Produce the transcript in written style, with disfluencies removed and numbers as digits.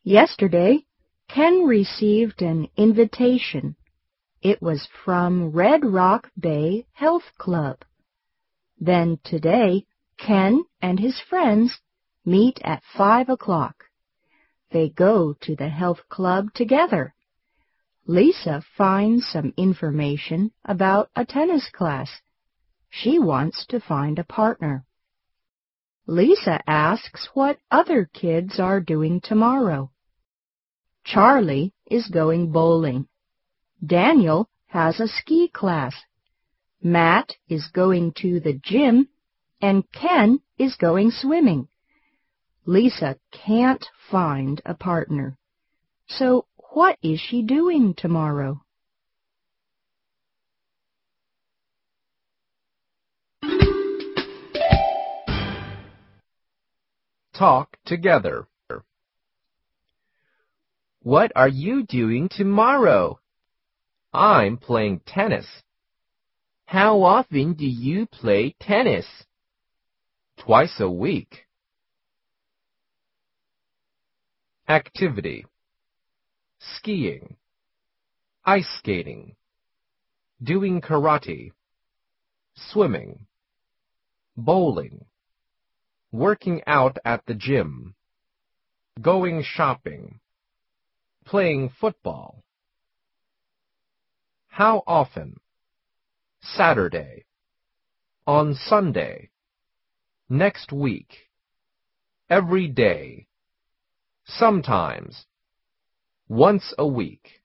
Yesterday, Ken received an invitation. It was from Red Rock Bay Health Club. Then today, Ken and his friends meet at 5 o'clock. They go to the health club together. Lisa finds some information about a tennis class. She wants to find a partner. Lisa asks what other kids are doing tomorrow. Charlie is going bowling. Daniel has a ski class. Matt is going to the gym, and Ken is going swimming. Lisa can't find a partner. So what is she doing tomorrow? Talk together. What are you doing tomorrow? I'm playing tennis. How often do you play tennis? Twice a week. Activity: skiing, ice skating, doing karate, swimming, bowling, working out at the gym, going shopping, playing football. How often? Saturday, on Sunday, next week, every day, sometimes, once a week.